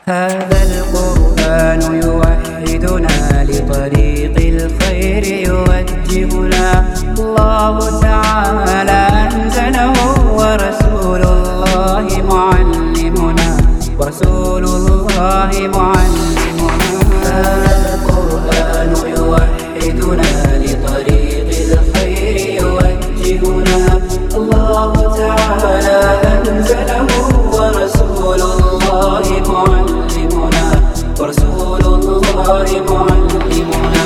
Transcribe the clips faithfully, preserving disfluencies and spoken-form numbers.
هذا القرآن يوحدنا لطريق الخير يوجهنا. الله تعالى أنزله ورسول الله معلمنا ورسول الله معلمنا. هذا القرآن يوحدنا لطريق الخير يوجهنا. الله تعالى أنزله ورسول الله معلمنا ورسول الله معلمنا.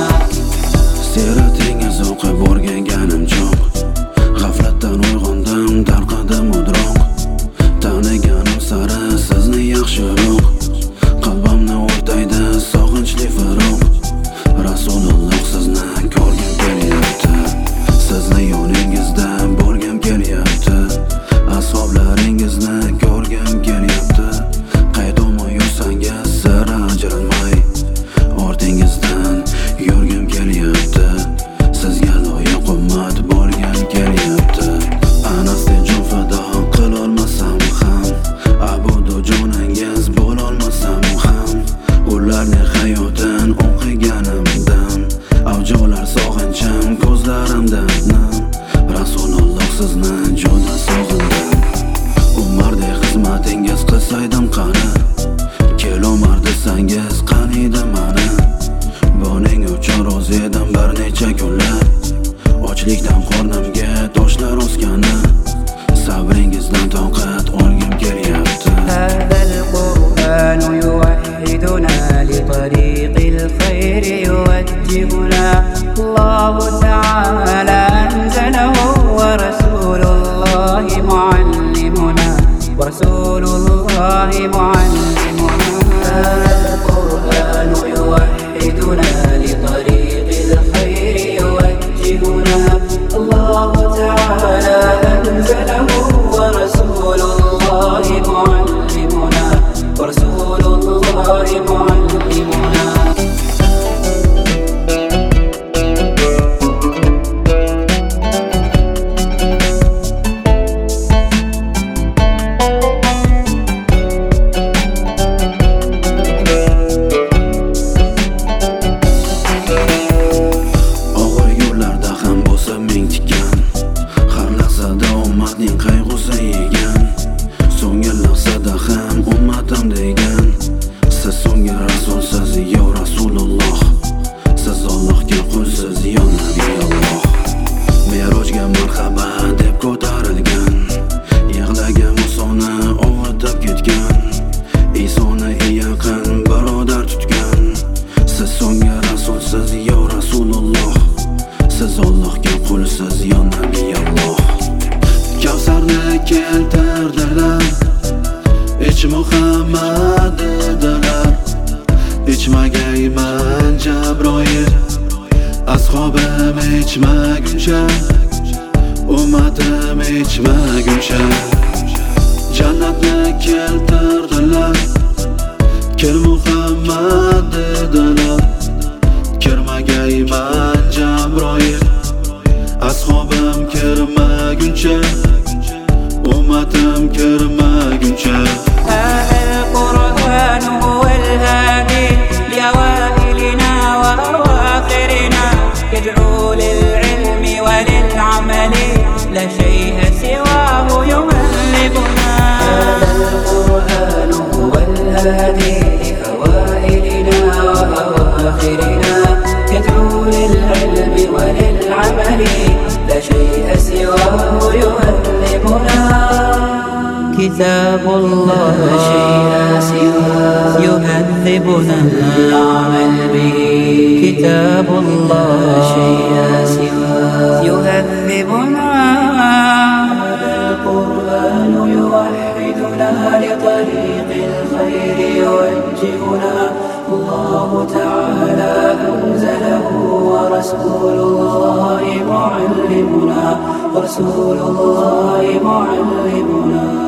Siratingiz o'qib o'rganganim cho'q, g'aflatdan uyg'ondim, tarqadim mudroq. Taniganim sari sizni yaxshiroq, qalbimni o'rtaydi sog'inchli firoq. Rasululloh sizni ko'rgim kelyapti, sizni yoningizda bo'lgim kelyapti, ashoblaringizni ko'rgim kelyapti. Qaydoma yursangiz sira ajralmay, ortingizdan yurgim kelyapti, sizga loyiq ummat bo'lgim kelyapti. Anasga jon fido qilolmasam ham, abudu joningiz bo'lolmasam ham, ularning hayotin o'qiganimdan avjolar sog'inchim ko'zlarimdan nam. Rasululloh sizni juda sog'indim, Umardek xizmatingiz qilsaydim qani, kel Umar desangiz qaniydi mani. Buning uchun rozi edim bir necha kunlar, ochlikdan qornimga toshlar o'sgani, sabringizdan toqat olgim kelyapti. هذا القرآن يوحدنا لطريق الخير يوجهنا. الله تعالى أنزله ورسول الله معلمنا ورسول الله معلمنا. هذا القرآن يوحدنا لطريق الخير يوجهنا. الله تعالى أنزله ورسول الله معلمنا ورسول الله معلمنا. Og'ir yo'llarda ham bo'lsa ming tikan, har lahzada ummatning qayg'usi yegan. So'nggi lahzada ham ummatim degan, siz so'nggi rasulsiz yo Rasululloh, siz Allohga qulsiz yo Nabiyulloh. Merojga marhaba deb ko'tarilgan, yig'lagan Musoni ovutib ketgan, Isoni yaqin birodar tutgan. Siz so'nggi rasulsiz yo Rasululloh, siz Allohga qulsiz yo Nabiyulloh. Kavsarni keltirdilar, ich Muhammad dedilar, ichmagayman Jabroil, ashobim ichmaguncha, ummatim ichmaguncha. Jannatni keltirdilar, kel Muhammad dedilar, kirmagayman Jabroil, ashobim kirmaguncha, ummatim kirmaguncha. هذا القرآن هو الهادي لأوائلنا وأواخرنا، يدعو للعلم وللعمل لا شيء سواه يهذبنا. هذا القرآن هو الهادي لأوائلنا وأواخرنا، يدعو للعلم وللعمل لا شيء سواه يهذبنا. كتاب الله لا شيء سواه يهذبنا العمل به. كتاب الله لا شيء سواه يهذبنا. هذا القرآن يوحدنا لطريق الخير يوجهنا. الله تعالى أنزله ورسول الله معلمنا ورسول الله معلمنا.